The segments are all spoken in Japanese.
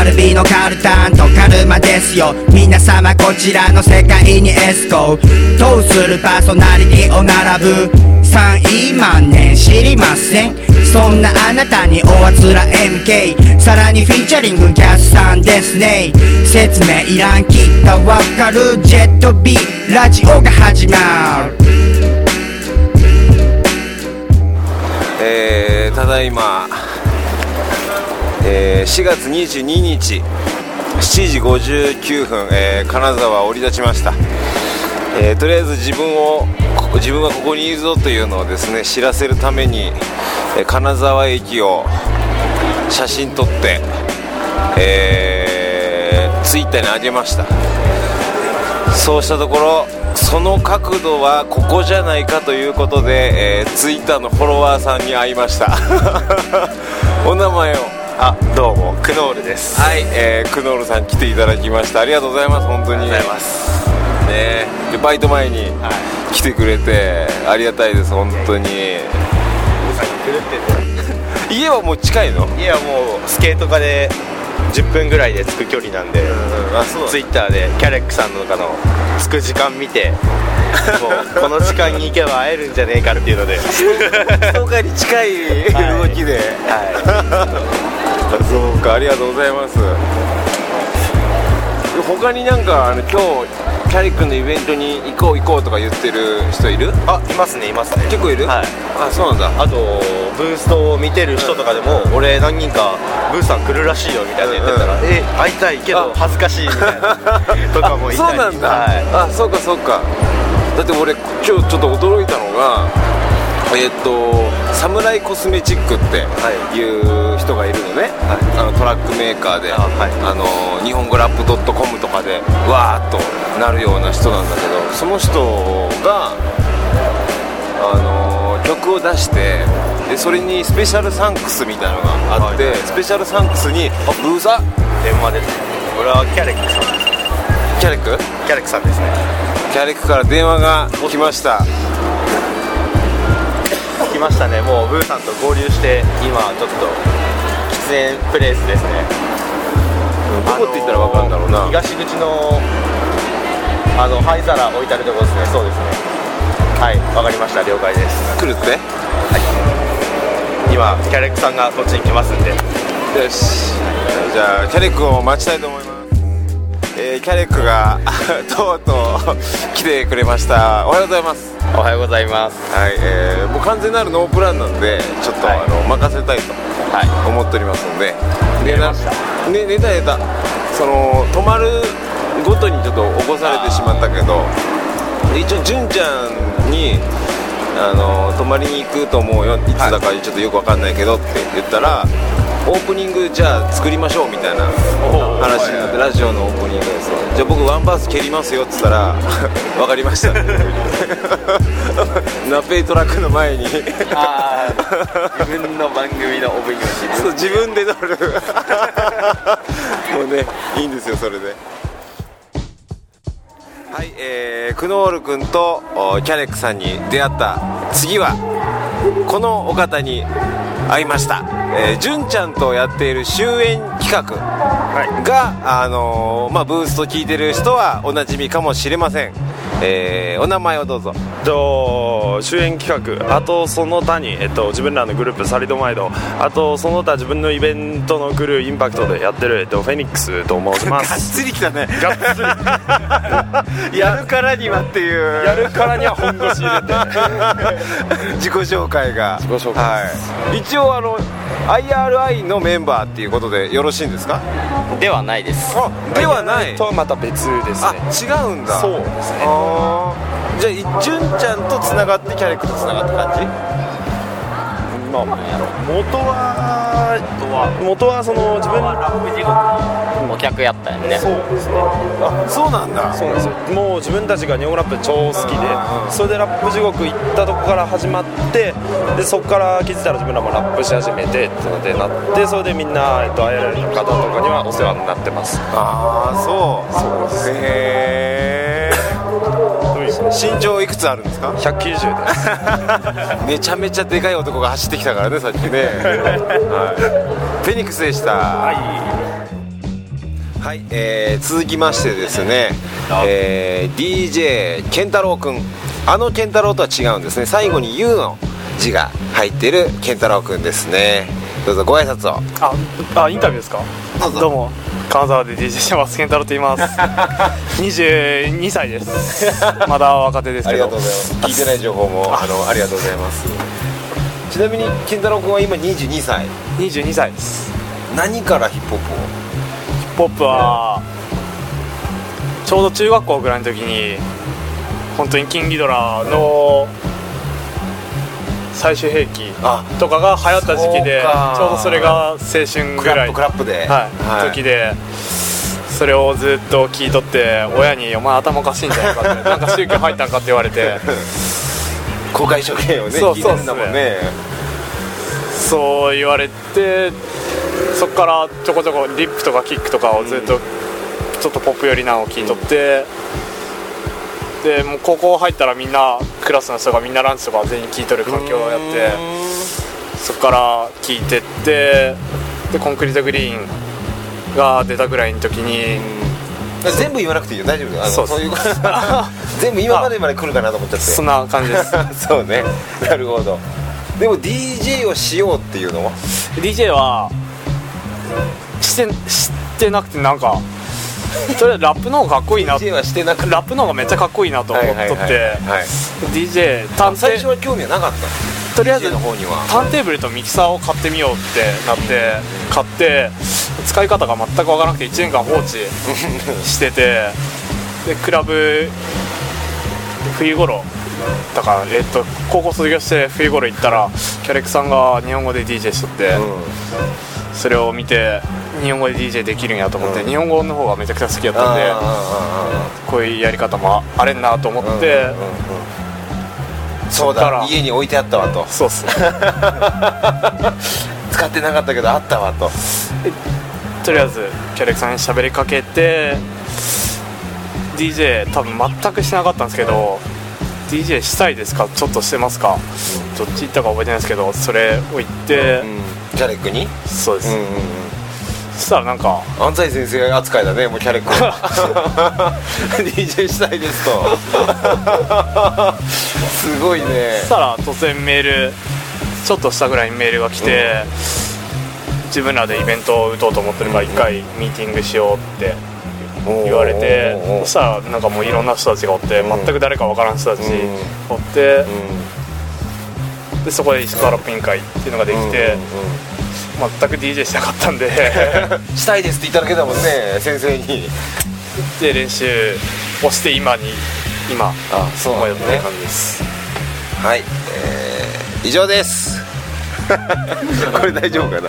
ルビのカルタンとカルマですよ。皆様こちらの世界にエスコトするパーソナリティを並ぶ3位万年知りません。そんなあなたにおあつら MK さらにフィーチャリングキャスさんですね。説明いらんきっとわかるジェット B ラジオが始まる。 ただいま、4月22日7時59分、金沢を降り立ちました。とりあえず自分がここにいるぞというのをですね知らせるために、金沢駅を写真撮って、ツイッターに上げました。そうしたところその角度はここじゃないかということで、ツイッターのフォロワーさんに会いましたお名前を。 どうもクノールです。 はい、クノールさん来ていただきました。ありがとうございます。本当にありがとうございますね。でバイト前に来てくれてありがたいです本当に。家はもう近いの？ 家はもうスケート科で10分ぐらいで着く距離なんで、ツイッターでキャレックさんの着く時間見てもうこの時間に行けば会えるんじゃねえかっていうのでそうかに近い動きで、そうか、ありがとうございます。他になんか今日キャリックのイベントに行こうとか言ってる人いる？ いますね結構いる？そうなんだ。 あとブーストを見てる人とかでも、俺何人かブースさん来るらしいよみたいな言ってたら、会いたいけど恥ずかしいみたいなとかもいたり。 そうなんだ、そうかだって俺今日ちょっと驚いたのがサムライコスメチックっていう人がいるのね、トラックメーカーで、日本語ラップ .com とかでわーっとなるような人なんだけど、その人が曲を出して、でそれにスペシャルサンクスみたいなのがあって、スペシャルサンクスにブーサ電話です。これはキャレックさんです。 キャレックさんですね。キャレックから電話が来ました。 来ましたね。もうブーさんと合流して今ちょっと喫煙プレイスですね。 どこって言ったら分かるんだろうな。 東口の灰皿置いてあるところですね。そうですね。はい、分かりました。了解です。 来るって？ 今キャレックさんがこっちに来ますんで。 よし、じゃあキャレックを待ちたいと思います。キャレックがとうとう来てくれました。おはようございます。 おはようございます。 はい、もう完全なるノープランなんでちょっと、任せたいと思っておりますので、 寝ました。 寝たその泊まるごとにちょっと起こされてしまったけど、一応純ちゃんに泊まりに行くと思うよ、いつだかちょっとよく分かんないけどって言ったら、オープニングじゃあ作りましょうみたいな話になって、ラジオのオープニングです。じゃあ僕ワンバース蹴りますよって言ったら分かりましたナペイトラックの前に自分の番組のオープニングをそう自分で撮るもうね、いいんですよそれで。はい、クノール君とキャレックさんに出会った次はこのお方に会いました。純ちゃんとやっている終演企画が、ブースト聞いてる人はおなじみかもしれません。お名前をどうぞ。 主演企画、あとその他に、自分らのグループサリドマイド、あとその他自分のイベントのクルーインパクトでやってる、フェニックスと申します。 がっつりきたね。 がっつりやるからにはっていう、 やるからには本腰入れて自己紹介が、 自己紹介です、 一応IRI のメンバーっていうことでよろしいんですか？ ではないです。 ではない。 とはまた別ですね。 違うんだ。 そうですね。 じゃあ純ちゃんとつながってキャレックとつながった感じ？ 元はその自分ラップ地獄のお客やったよね。 そうですね。 そうなんだ。 そうなんですよ。もう自分たちが日本ラップ超好きで、それでラップ地獄行ったとこから始まって、でそこから気づいたら自分らもラップし始めてってのでなって、それでみんなIRLの方とかにはお世話になってます。 そうです。へー。身長いくつあるんですか ？190ですめちゃめちゃでかい男が走ってきたからねさっきね、はい、フェニックスでした。 はい、続きましてですね、DJ 健太郎くん、健太郎とは違うんですね。最後に U の字が入っている健太郎くんですね。どうぞご挨拶を。 インタビューですか。 どうぞ。 どうも、金沢で DJ してます健太郎と言います22歳ですまだ若手ですけど。 ありがとうございます。聞いてない情報もありがとうございます。ちなみに健太郎くんは今22歳。 22歳です。 何からヒップホップを？ ヒップホップはちょうど中学校ぐらいの時に本当にキンギドラの最終兵器とかが流行った時期で、ちょうどそれが青春ぐらいクラップで、 時で、それをずっと聞いとって、親にお前頭おかしいんじゃないかってなんか宗教入ったんかって言われて公開処刑をね聞いてるんだもんね。 そう言われて、そこからちょこちょこリップとかキックとかをずっとちょっとポップ寄りなのを聞いとって、でもう高校入ったらみんなクラスの人がみんなランチとか全員聞いとる環境をやって、そこから聞いてって、でコンクリートグリーンが出たぐらいの時に、 全部言わなくていいよ、大丈夫。そういう全部今まで来るかなと思っちゃって。 そんな感じですそうね、なるほど。でも DJ をしようっていうのは DJ はしてなくて、なんかとりあえずラップの方がかっこいいな。 DJ はしてなくてラップの方がめっちゃかっこいいなと思っとって、DJ 最初は興味はなかった。 とりあえず DJ の方にはターンテーブルとミキサーを買ってみようってなって買って、使い方が全く分からなくて1年間放置してて、でクラブ冬頃だから、高校卒業して冬頃行ったらキャレクさんが日本語で DJ しとって、それを見て日本語で DJ できるんやと思って、日本語の方がめちゃくちゃ好きやったんで、こういうやり方もあれんなと思って、 そうだ、家に置いてあったわと。 そうっすね使ってなかったけどあったわと。 とりあえずキャレクさんに喋りかけて、 DJ 多分全くしてなかったんですけど、 DJ したいですか、ちょっとしてますか、どっち行ったか覚えてないですけど、それを言って、 キャレックに。 そうです。そしたらなんか安西先生扱いだね、もうキャレックDJ したいですとすごいね。 そしたら突然メール、ちょっとしたぐらいにメールが来て、自分らでイベントを打とうと思ってるから一回ミーティングしようって言われて、そしたらなんかもういろんな人たちがおって、全く誰か分からん人たちおって、でそこで石川ラップ委員会っていうのができて、全く DJ しなかったんでしたいですって言っただけだもんね、先生に。 で練習をして今そうやってる感じです。 はい、以上ですこれ大丈夫かな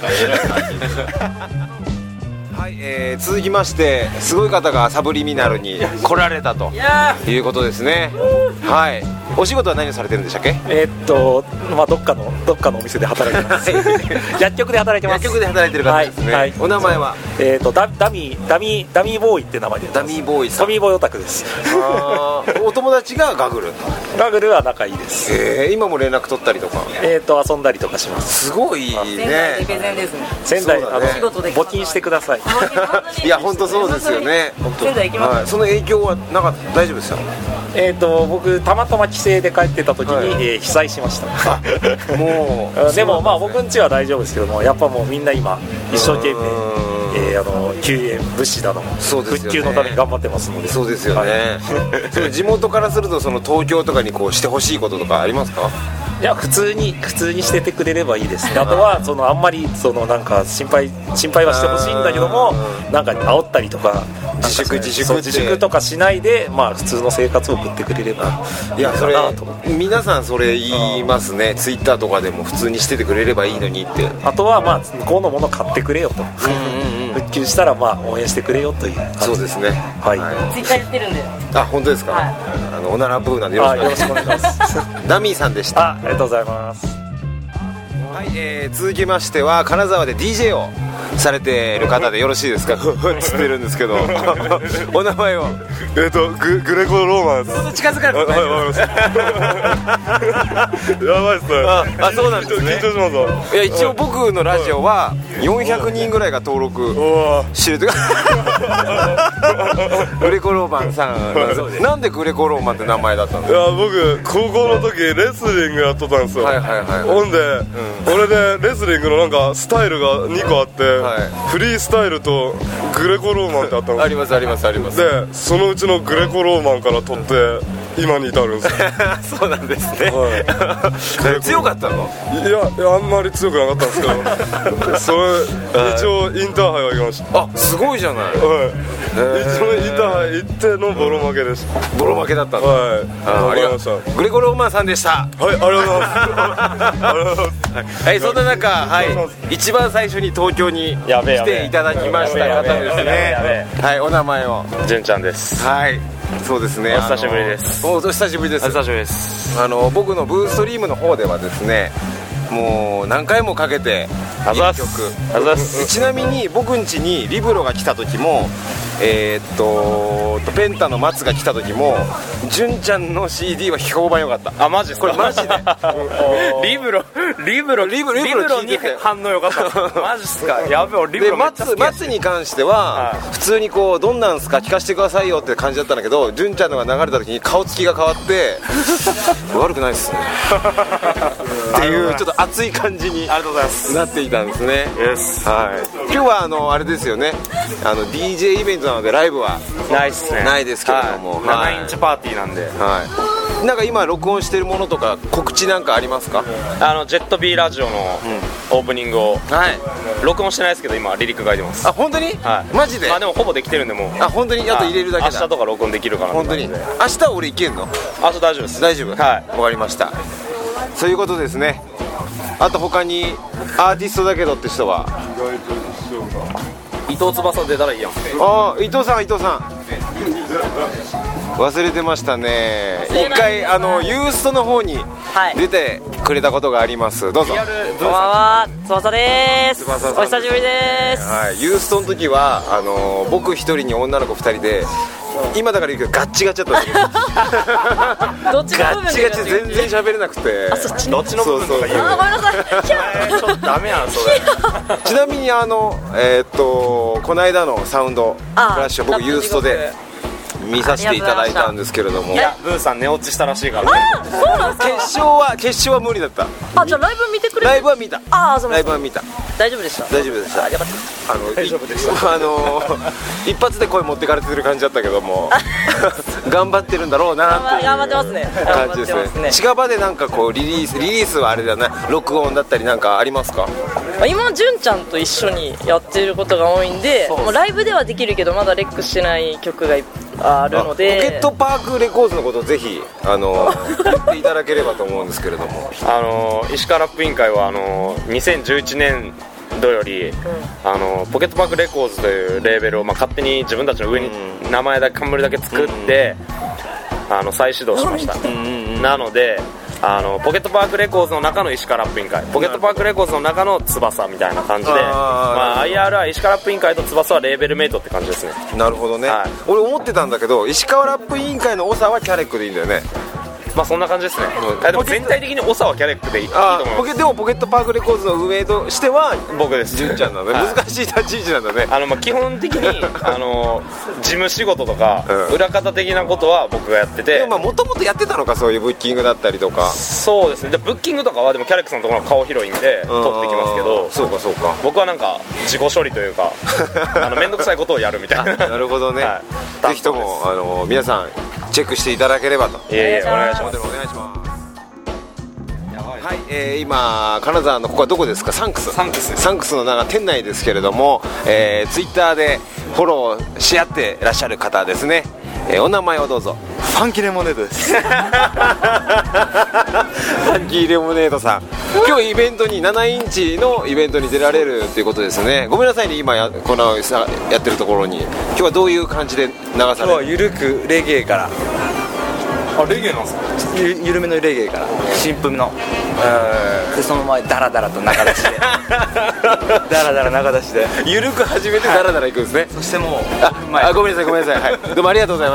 はい、続きましてすごい方がサブリミナルに来られたということですね。はい、お仕事は何をされてるんでしたっけ？ まあどっかのお店で働いてます薬局で働いてます。 薬局で働いてる方ですね。はい、お名前は？ ダミーボーイって名前で。 ダミーボーイさん。 ダミーボーイオタクです。 お友達がガグル。 ガグルは仲いいです。 今も連絡取ったりとか。 遊んだりとかします。 すごいね。 仙台募金してください。 いや本当そうですよね。 仙台行きます。 その影響はなんか大丈夫ですよ。 僕たまたま帰省で帰ってた時に、被災しましたもうでもまあ僕ん家は大丈夫ですけども、やっぱもうみんな今一生懸命救援物資だの復旧のために頑張ってますので。 そうですよね、そ地元からするとその東京とかにこうしてほしいこととかありますか？ いや普通にしててくれればいいですね。あとはあんまりなんか心配はしてほしいんだけども、なんか煽ったりとか自粛とかしないで、まあ普通の生活を送ってくれればいいかなと。 皆さんそれ言いますね。ツイッターとかでも普通にしててくれればいいのにって。 あとはまあ向こうのもの買ってくれよと復旧したらまあ応援してくれよという感じで。 そうですね。 はい。ツイッターやってるんで。 あ、本当ですか。おならブーなんでよろしくお願いします。ダミーさんでした。 ありがとうございます。 はい、続きましては金沢で DJ をされてる方でよろしいですか？つってるんですけどお名前をグレコローマンです。 ちょっと近づかないと。 やばいっすね。 あ、そうなんですね。 緊張しますわ。 いや、一応僕のラジオは400人ぐらいが登録してるグレコローマンさん。なんでグレコローマンって名前だったの？ いや、僕高校の時レスリングやっとったんですよ。 はいはいはい。 ほんで、俺でレスリングのなんかスタイルが2個あって、フリースタイルとグレコローマンってあったんです。 ありますありますあります。 で、そのうちのグレコローマンから取って今に至るんですよ。 そうなんですね。強かったの？ いや、あんまり強くなかったんですけどそれ一応インターハイは行きました。 あ、すごいじゃない。 はい、一応インターハイ行ってのボロ負けでした。 ボロ負けだったんだ。 はい、 ありがとうございました。グレコローマンさんでした。 はい、ありがとうございます。ありがとうございます。 はい、そんな中、はい、一番最初に東京に来ていただきました方ですね。はい、お名前を。 純ちゃんです。 はい、そうですね。 お久しぶりです。 お久しぶりです。 お久しぶりです。 僕のブーストリームの方ではですね、もう何回もかけてあざっす。 ちなみに僕ん家にリブロが来た時も、ペンタの松が来た時も純ちゃんの CD は評判良かった。 あ、マジっすか？ これマジでリブロに反応良かったマジっすか？やべえ、俺リブロめっちゃ好き。 松に関しては普通にこうどんなんすか聞かせてくださいよって感じだったんだけど、純ちゃんのが流れた時に顔つきが変わって悪くないっすねっていうちょっと熱い感じになっていたんですね。はい、今日はあれですよね、DJ イベントなのでライブはないっすね。 ないですけれども、 7インチパーティーなんで。 はい、なんか今録音してるものとか告知なんかありますか？ ジェット B ラジオのオープニングを、録音してないですけど今リリック書いてます。 あ、本当に？はい、マジで？ まあでもほぼできてるんでもう。 あ、本当に？あと入れるだけだ。 明日とか録音できるから。 本当に？明日は俺行けんの？ 明日大丈夫です。 大丈夫？ はい、 わかりました。そういうことですね。あと他にアーティストだけどって人は？ 伊藤翼出たらいいやん。 あ、伊藤さん忘れてましたね。一回ユーストの方に出てくれたことがあります。どうぞ。 こんばんは、翼です。お久しぶりです。 はい、ユーストの時は僕一人に女の子二人で、今だから言うけどガッチガチだったんですよどっちの部分ガッチガチ全然喋れなくて。 あ、そっちどっちの部分とか言う。 あ、ごめんなさい。 ちょっとダメやんそれちなみにこの間のサウンドクラッシュを僕ユーストで見させていただいたんですけれども、 いや、ブーさん寝落ちしたらしいからね。 あ、そうなんですか？ 決勝は無理だった。 あ、じゃあライブ見てくれる？ ライブは見た。 あ、そうライブは見た。 大丈夫でした？ 大丈夫でした。 よかった。 大丈夫でした一発で声持ってかれてる感じだったけども頑張ってるんだろうなっていう頑張ってますね。 感じですね。近場でなんかこうリリースはあれだな、録音だったりなんかありますか？ 今純ちゃんと一緒にやってることが多いんで、もうライブではできるけどまだレックしてない曲があるので、 ポケットパークレコーズのことをぜひ言っていただければと思うんですけれども石川ラップ委員会は2011年度より、ポケットパークレコーズというレーベルを、勝手に自分たちの上に名前だけ冠だけ作って、再始動しました。なのでポケットパークレコーズの中の石川ラップ委員会、ポケットパークレコーズの中の翼みたいな感じで、IR は石川ラップ委員会と翼はレーベルメイトって感じですね。 なるほどね、俺思ってたんだけど石川ラップ委員会の長はキャレックでいいんだよね。 そんな感じですね。でも全体的に長はキャレックでいいと思います。 でもポケットパークレコーズの運営としては僕です。 純ちゃんなんだね。難しい立ち位置なんだね。 基本的に事務仕事とか、裏方的なことは僕がやってて、 でももともとやってたのか、そういうブッキングだったりとか。 そうですね。でブッキングとかはでもキャレックさんのところの顔広いんで取ってきますけど、 そうかそうか。 僕はなんか自己処理というか面倒くさいことをやるみたいな。 なるほどね、ぜひとも皆さんチェックしていただければと。 お願いします。 お願いします。はい、今金沢のここはどこですか？サンクスのなんか店内ですけれども、ツイッターでフォローし合ってらっしゃる方ですね。お名前をどうぞ。 ファンキーレモネードです。ファンキーレモネードさん、今日イベントに7インチのイベントに出られるということですね。ごめんなさいね、今やってるところに今日はどういう感じで流される？ 今日はゆるくレゲエからレゲエなんですか？ 緩めのレゲエから新風の、でその前ダラダラと中出しでダラダラ中出しで緩く始めてダラダラいくんですね。 そしてもうごめんなさい、はい、どうもありがとうございます。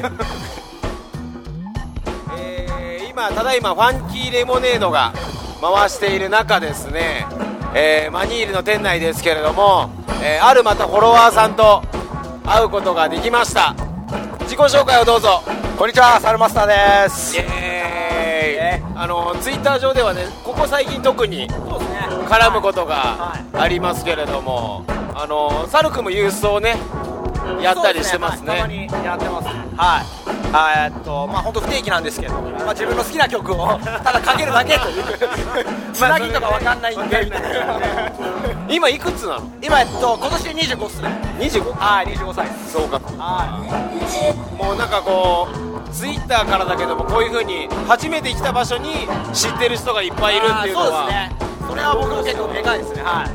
今ただいまファンキーレモネードが回している中ですね、マニールの店内ですけれども、あるまたフォロワーさんと会うことができました。自己紹介をどうぞ。 こんにちは、サルマスターです。 イエーイ。ツイッター上ではね、ここ最近特に絡むことがありますけれども、サル君もユースをねやったりしてますね。 たまにやってます。はい。本当不定期なんですけど、自分の好きな曲をただかけるだけというつなぎとかわかんないんで。 今いくつなの？ 今今年で25っすね。 25？ はい、25歳です。 そうか。もうなんかこうツイッターからだけども、こういう風に初めて来た場所に知ってる人がいっぱいいるっていうのは、 そうですね。それは僕も結構でかいですね。はい。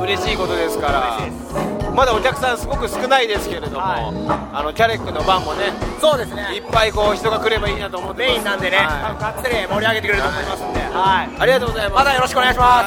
嬉しいことですから。まだお客さんすごく少ないですけれども、キャレックの番もね、 そうですね、 いっぱいこう人が来ればいいなと思ってます。 メインなんでね、がっつり盛り上げてくれると思いますんで、 ありがとうございます。 まだよろしくお願いします。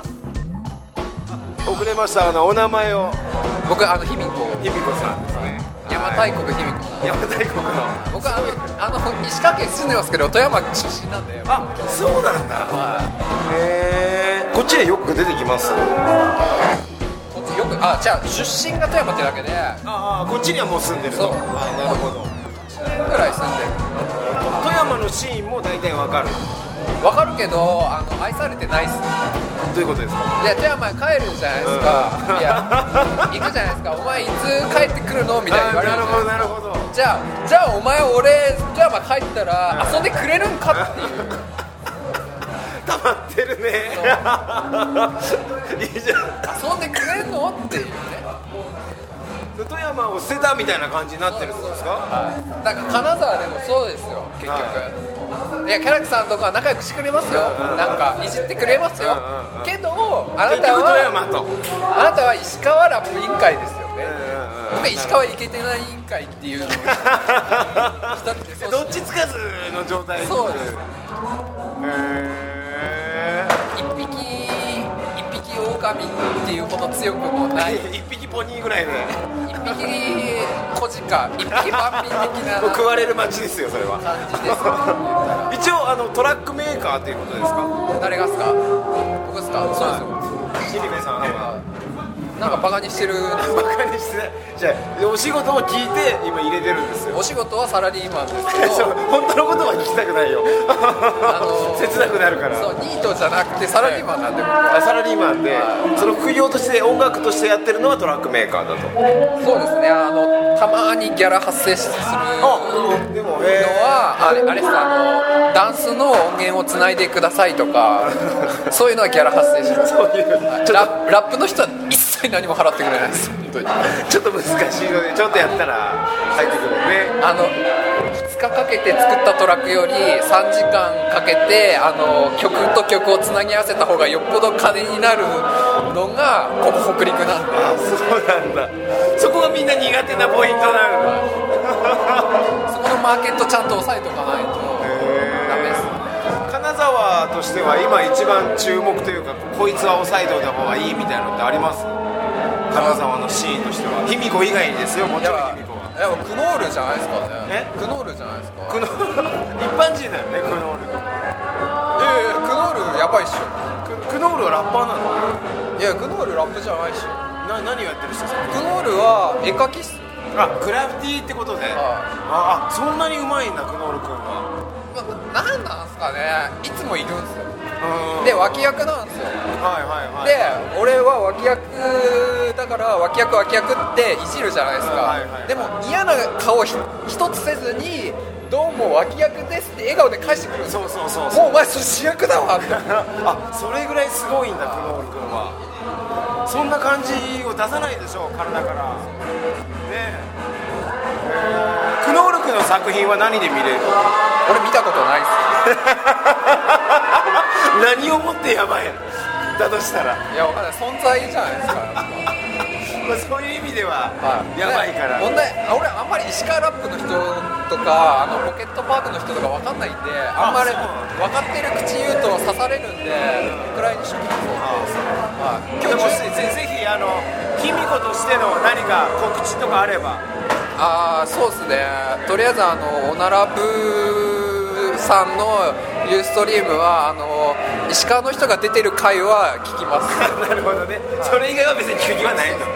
遅れました。お名前を。 僕卑弥呼さんですね。 邪馬台国卑弥呼。 邪馬台国の。 僕石川県住んでますけど、富山出身なんで。 あ、そうなんだ。こっちへよく出てきます。 よくじゃあ出身が富山ってだけで、 こっちにはもう住んでると。なるほど。 ぐらい住んでる。 富山のシーンも大体わかるけど、愛されてないっす。 どういうことですか？ で、富山帰るじゃないですか。いや、行くじゃないですか。お前いつ帰ってくるのみたいに言われる。 なるほど。 じゃあお前俺富山帰ったら遊んでくれるんかっていう。 溜まってるね。いいじゃん。 遊んでくれんのっていうね。 富山を捨てたみたいな感じになってるんですか？ なんか金沢でもそうですよ、結局。いや、キャラクさんとか仲良くしてくれますよ。なんかいじってくれますよ。けどあなたは石川ラップ委員会ですよね。僕は石川イケてない委員会っていうのをどっちつかずの状態。 そうです。一匹狼っていうほど強くもない一匹ポニーぐらいで一匹小鹿、一匹万民的な食われる街ですよ、それは。 感じです。 一応トラックメーカーっていうことですか？ 誰がっすか？僕っすか？そうですよ。 シリベさんなんかバカにしてる。 バカにしてない。じゃあお仕事を聞いて今入れてるんですよ。 お仕事はサラリーマンですけど本当のことは聞きたくないよ。切なくなるから。 そう、ニートじゃなくてサラリーマンなんで。 サラリーマンで、その副業として音楽としてやってるのはトラックメーカーだと。 そうですね。たまにギャラ発生するのはあれです。ダンスの音源をつないでくださいとかそういうのはギャラ発生します。ラップの人は一切何も払ってくれないです。本当にちょっと難しいので、ちょっとやったら入ってくるね。 2日かけて作ったトラックより3時間かけて曲と曲をつなぎ合わせた方がよっぽど金になるのがここ北陸なんで。 そうなんだ。そこがみんな苦手なポイントなの。 そこのマーケットちゃんと押さえておかないとダメです。 金沢としては今一番注目というか、こいつは押さえておいた方がいいみたいなのってあります？金沢のシーンとしては。卑弥呼以外にですよ、もちろん卑弥呼は。 クノールじゃないですかね。クノールじゃないですか。 一般人だよね、クノール。 クノールやばいっしょ。 クノールはラッパーなの？ いや、クノールラップじゃないっしょ。 何をやってる人ですか？ クノールは絵描きっす。 グラフィティってことで。そんなにうまいんだ、クノール君は。 なんなんすかね。いつもいるんすよ。で、脇役なんですよ。で、俺は脇役だから脇役っていじるじゃないですか。でも嫌な顔一つせずに、どうも脇役ですって笑顔で返してくるんですよ。 そう。 もうお前それ主役だわって。 それぐらいすごいんだ、クノール君は。そんな感じを出さないでしょ、体からね。クノール君の作品は何で見れる？ 俺見たことないっす。 何をもってやばい？ だとしたらいやわかんない存在じゃないですかまあそういう意味ではやばいから、 問題俺あんまり石川ラップの人とかポケットパークの人とかわかんないんであんまり分かってる口言うと刺されるんでくらいにしときます。 今日もぜひ卑弥呼としての何か告知とかあれば。 そうですね、とりあえずオナラブさんのユーストリームは石川の人が出てる回は聞きますなるほどね、それ以外は別に聞く気はないと。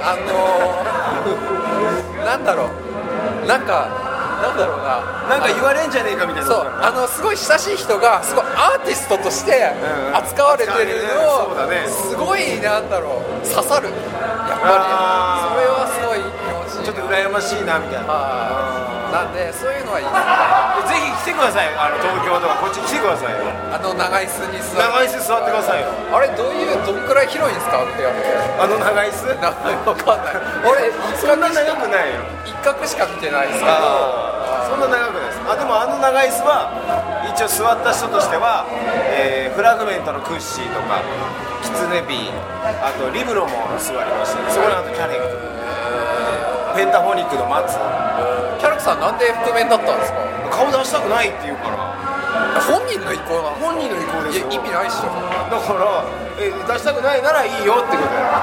なんだろうな、 なんか言われんじゃねえかみたいな。 そうすごい親しい人がすごいアーティストとして扱われてるのをすごいなんだろう刺さる、やっぱりそれはすごいちょっと羨ましいなみたいな。 なんでそういうのはいいぜひ来てください、東京とかこっち来てくださいよ。 長椅子に座ってくださいよ。 あれどんくらい広いんですか部屋って。 長椅子わかんない俺そんな長くないよ。 一角しか見てないですけどそんな長くないです。でも長椅子は一応座った人としては、フラグメントのクッシーとかキツネビー、あとリブロも座りましたね。そこにキャレック、ペンタフォニックの松。 キャラクさんなんで覆面だったんですか。 顔出したくないって言うから。 本人の意向なの。 本人の意向ですよ。 意味ないっしょ。 だから出したくないならいいよってことだよ。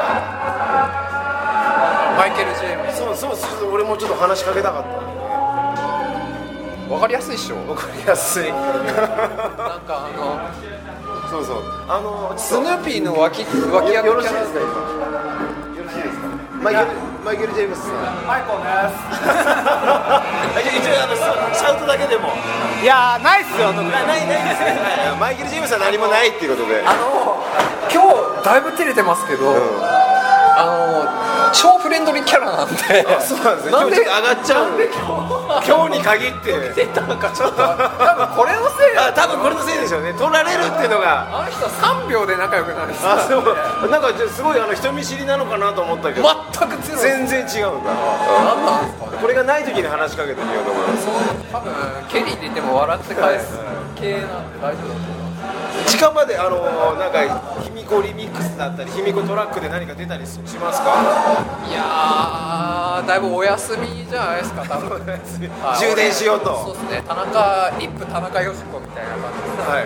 マイケル・ジェームズ。 そう俺もちょっと話しかけたかった。 わかりやすいっしょ。 わかりやすい。 なんかそうスヌーピーの脇役キャラよろしいですか。マイケル・ジェームスさん。 マイコです一応シャウトだけでも。 いやーないっすよ。 ないですね。マイケル・ジェームスは何もないっていうことで。 今日だいぶ照れてますけど、超フレンドリーキャラなんで。 そうなんですね。なんで上がっちゃうんで今日に限ってなんかちょっと多分これのせい多分これのせいでしょうね。取られるっていうのがあの人3秒で仲良くなるんですよ。 なんかすごい人見知りなのかなと思ったけど全く全然違うんだ。 何なんですかね。 これがない時に話しかけてみようと思います。 多分ケリーって言っても笑って返す系なんで大丈夫だと思います。 時間までなんか卑弥呼リミックスだったり卑弥呼トラックで何か出たりしますか。 いやーだいぶお休みじゃないですか多分充電しようと。 そうですね。田中よしこみたいな感じですね。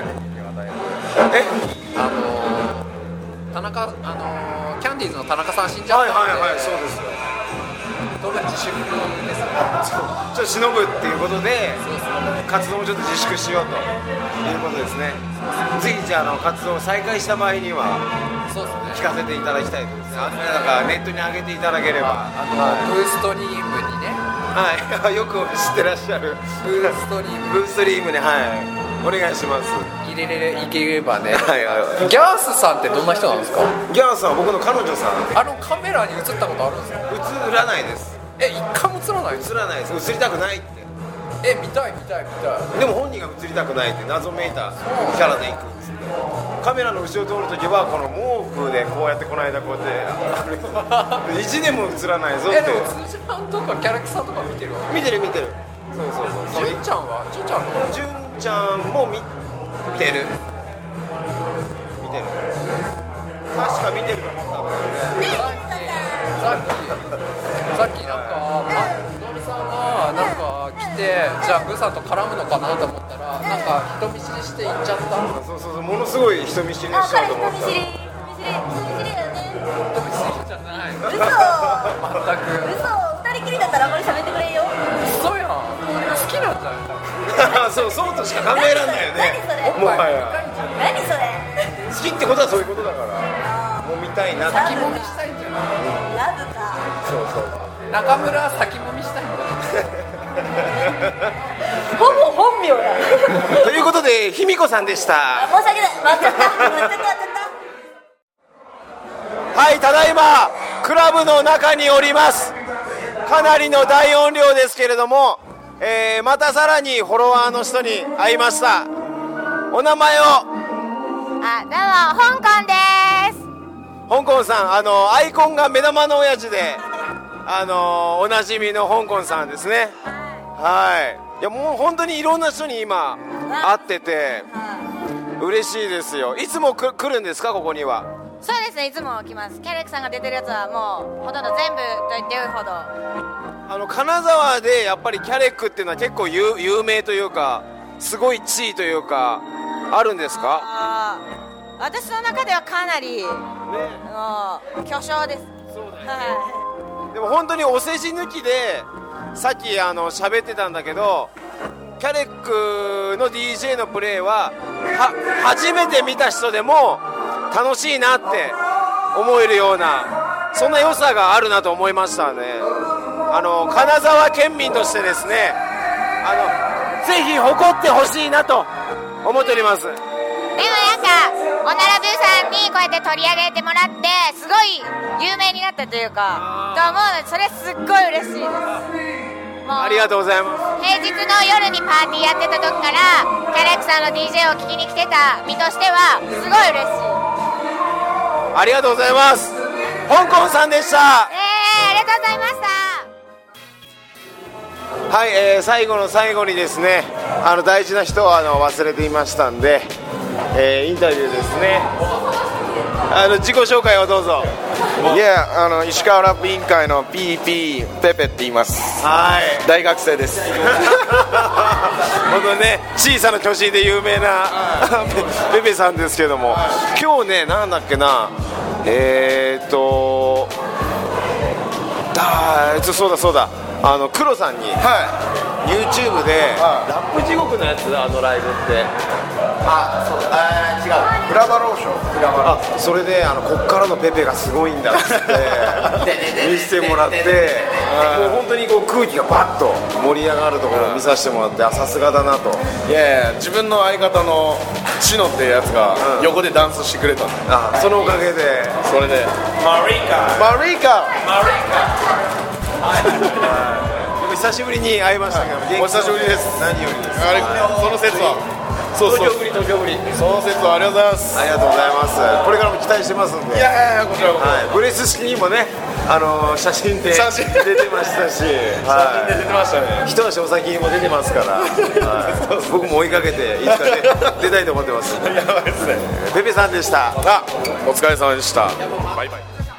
田中キャンディーズの田中さん死んじゃったんで。 はいそうですよ。 当然自粛ですね。 ちょっと忍ぶっていうことで活動もちょっと自粛しようということですね。ぜひじゃあ活動を再開した場合には聞かせていただきたいですね。なんかネットに上げていただければ。 ブーストリームにね。 はい、よく知ってらっしゃるブーストリームにお願いします。 いければね。ギャースさんってどんな人なんですか。 ギャースさんは僕の彼女さん。 カメラに映ったことあるんですか。 映らないです。 一回も映らない。 映らないです。映りたくないって。 見たい。 でも本人が映りたくないって謎めいたキャラで行くんですね。カメラの後ろを通るときはこの毛布でこうやってこの間こうやって意地でも映らないぞって。 でも辻さんとかキャラクターとか見てる。 見てる。そう。 純ちゃんは純ちゃんも見てる。確か見てるかも。 さっきなんかのりさんがなんか来てじゃあブーさんと絡むのかなと思ったらなんか人見知りして行っちゃった。 そうものすごい人見知りしちゃうと思った。 人見知りだよね。 人見知りじゃない。 嘘。 全く。 嘘。二人きりだったらあんまり喋ってくれんよ。 嘘やん。好きなんじゃない。 そうとしか考えらんないよね。もはや。 何それ。 好きってことはそういうことだから。もう見たいな。 先もみしたいんじゃない。 ラブか。 そう中村先もみしたいんだ。 ほぼ本名だ。 ということで卑弥呼さんでした。 申し訳ない。待っちゃった。 はい、ただいまクラブの中におります。かなりの大音量ですけれども、またさらにフォロワーの人に会いました。お名前を。 どうも香港です。 香港さん、アイコンが目玉の親父でおなじみの香港さんですね。はい。いやもう本当にいろんな人に今会ってて、 嬉しいですよ。いつも来るんですか、ここには。 そうですね、いつも来ます。キャレックさんが出てるやつはもうほとんど全部と言ってよいほど。 金沢でやっぱりキャレックっていうのは結構有名というか、すごい地位というかあるんですか？ 私の中ではかなり、巨匠です。 でも本当にお世辞抜きでさっき喋ってたんだけど、キャレックの DJ のプレーは初めて見た人でも楽しいなって思えるような、そんな良さがあるなと思いましたね。金沢県民としてですね、ぜひ誇ってほしいなと思っております。 でもなんかオナラブーさんにこうやって取り上げてもらってすごい有名になったというかと思うので、それすっごい嬉しいです。 ありがとうございます。 平日の夜にパーティーやってた時からキャレックさんの DJ を聴きに来てた身としてはすごい嬉しい。 ありがとうございます。香港さんでした。 ありがとうございました。 はい、最後の最後にですね、大事な人を忘れていましたんで、インタビューですね。自己紹介をどうぞ。 石川ラップ委員会の PP ペペって言います。 はい、 大学生です。 本当ね、小さな巨人で有名なペペさんですけども、今日ね、なんだっけな、そうだ黒さんに、YouTube で、ラップ地獄のやつ、ライブって、違う、 ブラバローション、 それでこっからのペペがすごいんだっつって見せてもらって、もう本当にこう空気がバッと盛り上がるところを見させてもらって、さすがだなと。 いや自分の相方のシノっていうやつが横でダンスしてくれたんで、 そのおかげで、 それでマリカ久しぶりに会いましたけど、 お久しぶりです。 何よりです。 その説は東京ぶり。その説はありがとうございます。 ありがとうございます。これからも期待してますんで。 いやこちらこそ。 ブレス式にもね、写真で出てましたし、 写真で出てましたね。 一足お先にも出てますから、僕も追いかけていつか出たいと思ってます。 やばいですね。 ペペさんでした。 お疲れ様でした。バイバイ。